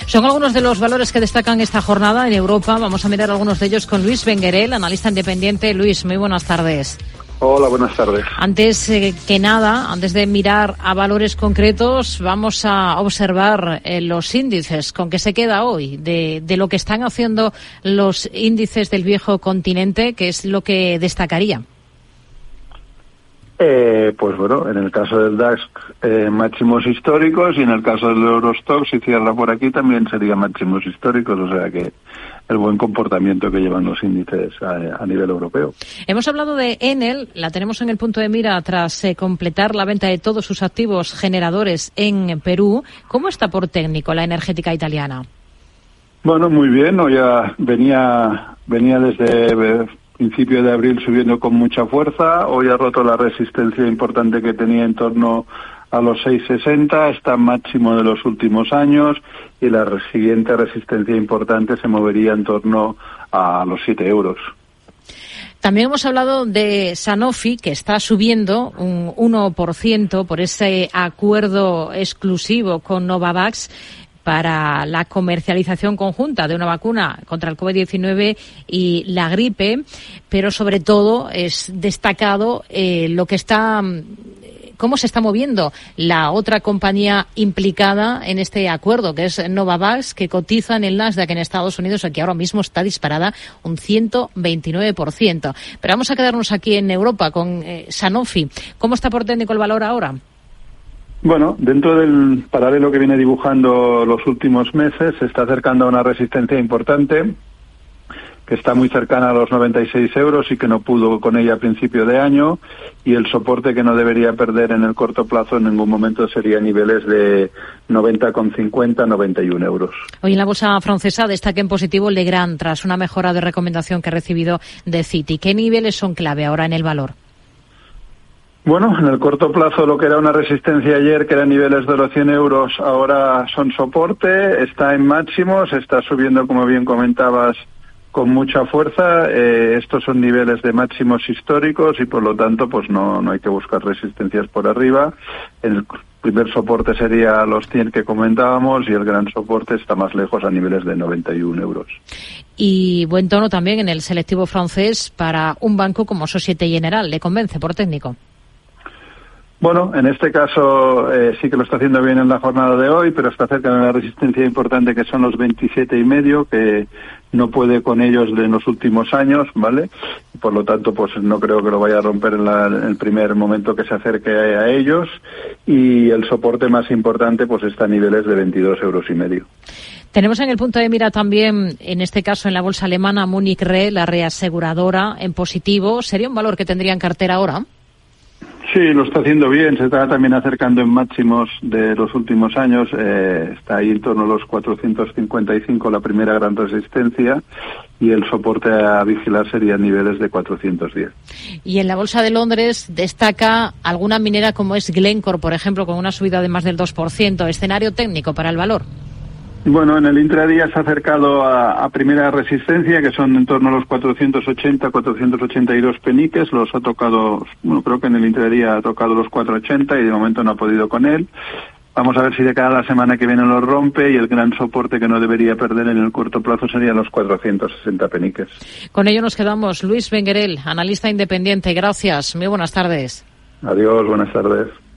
Son algunos de los valores que destacan esta jornada en Europa. Vamos a mirar algunos de ellos con Luis Benguerel, analista independiente. Luis, muy buenas tardes. Hola, buenas tardes. Antes que nada, antes de mirar a valores concretos, vamos a observar los índices. ¿Con qué se queda hoy de lo que están haciendo los índices del viejo continente? ¿Qué es lo que destacaría? Pues bueno, en el caso del DAX, máximos históricos, y en el caso del Eurostoxx, si cierra por aquí, también sería máximos históricos, o sea que el buen comportamiento que llevan los índices a nivel europeo. Hemos hablado de Enel, la tenemos en el punto de mira tras completar la venta de todos sus activos generadores en Perú. ¿Cómo está por técnico la energética italiana? Bueno, muy bien, hoy ya venía desde principio de abril subiendo con mucha fuerza. Hoy ha roto la resistencia importante que tenía en torno a los 6,60, está máximo de los últimos años, y la siguiente resistencia importante se movería en torno a los 7 euros. También hemos hablado de Sanofi, que está subiendo un 1% por ese acuerdo exclusivo con Novavax para la comercialización conjunta de una vacuna contra el COVID-19 y la gripe, pero sobre todo es destacado cómo se está moviendo la otra compañía implicada en este acuerdo, que es Novavax, que cotiza en el Nasdaq en Estados Unidos, aquí ahora mismo está disparada un 129%. Pero vamos a quedarnos aquí en Europa con Sanofi. ¿Cómo está por técnico el valor ahora? Bueno, dentro del paralelo que viene dibujando los últimos meses, se está acercando a una resistencia importante, que está muy cercana a los 96 euros y que no pudo con ella a principio de año, y el soporte que no debería perder en el corto plazo en ningún momento sería niveles de 90,50, 91 euros. Hoy en la bolsa francesa destaca en positivo Legrand tras una mejora de recomendación que ha recibido de Citi. ¿Qué niveles son clave ahora en el valor? Bueno, en el corto plazo lo que era una resistencia ayer, que eran niveles de los 100 euros, ahora son soporte, está en máximos, está subiendo, como bien comentabas, con mucha fuerza. Estos son niveles de máximos históricos y por lo tanto pues no hay que buscar resistencias por arriba. El primer soporte sería los 100 que comentábamos, y el gran soporte está más lejos, a niveles de 91 euros. Y buen tono también en el selectivo francés para un banco como Société Générale. ¿Le convence por técnico? Bueno, en este caso sí que lo está haciendo bien en la jornada de hoy, pero está cerca de una resistencia importante, que son los 27,5, que no puede con ellos en los últimos años, ¿vale? Por lo tanto, pues no creo que lo vaya a romper en el primer momento que se acerque a ellos, y el soporte más importante pues está a niveles de 22,5 euros. Tenemos en el punto de mira también, en este caso en la bolsa alemana, Munich Re, la reaseguradora, en positivo. ¿Sería un valor que tendría en cartera ahora? Sí, lo está haciendo bien, se está también acercando en máximos de los últimos años, está ahí en torno a los 455 la primera gran resistencia, y el soporte a vigilar sería niveles de 410. Y en la bolsa de Londres destaca alguna minera como es Glencore, por ejemplo, con una subida de más del 2%. ¿Escenario técnico para el valor? Bueno, en el intradía se ha acercado a primera resistencia, que son en torno a los 480, 482 peniques. Los ha tocado, bueno, creo que en el intradía ha tocado los 480 y de momento no ha podido con él. Vamos a ver si de cara a la semana que viene lo rompe, y el gran soporte que no debería perder en el corto plazo serían los 460 peniques. Con ello nos quedamos. Luis Benguerel, analista independiente. Gracias. Muy buenas tardes. Adiós, buenas tardes.